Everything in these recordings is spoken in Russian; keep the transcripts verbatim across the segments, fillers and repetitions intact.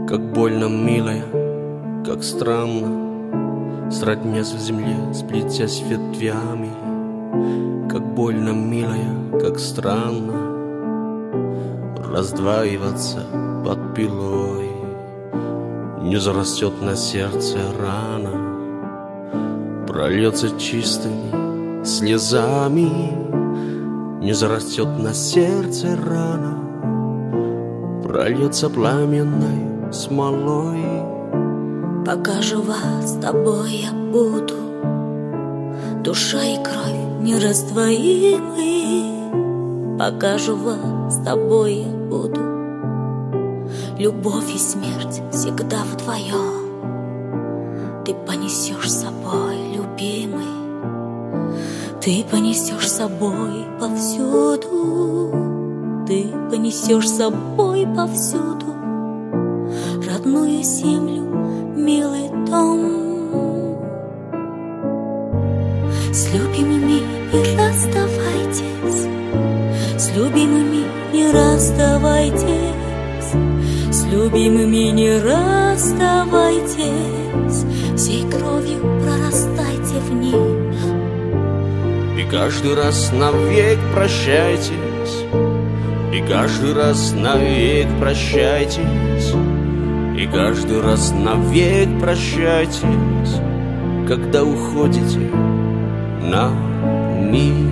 Как больно, милая, как странно, сроднясь в земле, сплетясь ветвями. Как больно, милая, как странно раздваиваться под пилой. Не зарастет на сердце рана, прольется чистыми слезами. Не зарастет на сердце рана, прольется пламенной смолой. Пока жива с тобой я буду, душа и кровь нераздвоимы. Пока жива с тобой я буду, любовь и смерть всегда вдвоем. Ты понесешь с собой, любимый, ты понесешь с собой повсюду, ты понесешь с собой повсюду родную землю, милый дом. С любимыми не расставайтесь, с любимыми не расставайтесь, с любимыми не расставайтесь, всей кровью прорастайте в них. И каждый раз навек прощайтесь, и каждый раз навек прощайтесь, и каждый раз навек прощайтесь, когда уходите на миг.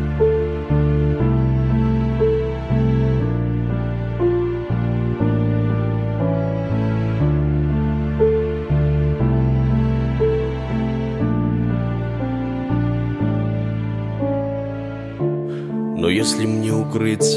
Но если мне укрыться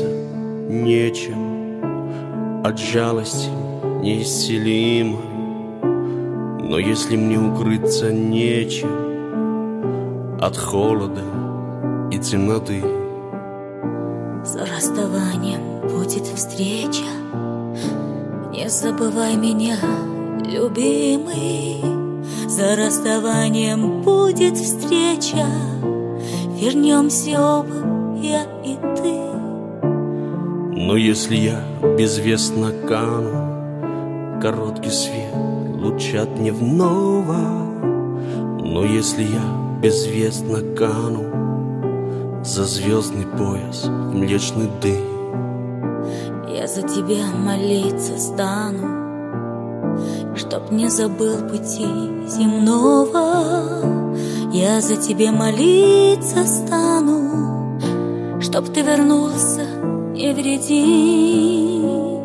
нечем от жалости неисцелимой, но если мне укрыться нечем от холода и темноты, за расставанием будет встреча. Не забывай меня, любимый, за расставанием будет встреча. Вернемся оба, я и ты. Но если я безвестно кану, короткий свет луча дневного, но если я безвестно кану за звездный пояс в млечный дым, я за тебя молиться стану, чтоб не забыл пути земного. Я за тебя молиться стану, чтоб ты вернулся невредим.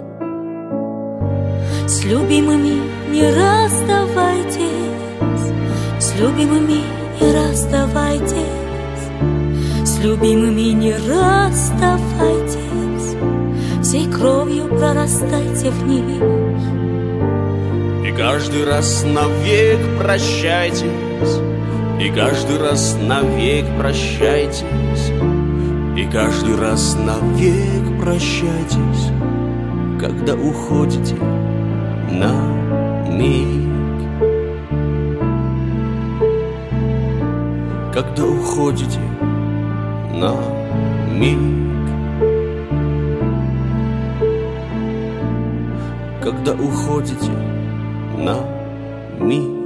С любимыми не расставайтесь, с любимыми не расставайтесь, с любимыми не расставайтесь, всей кровью прорастайте в них. И каждый раз навек прощайтесь, и каждый раз навек прощайтесь, и каждый раз навек прощайтесь, когда уходите на миг. Когда уходите на миг. Когда уходите на миг.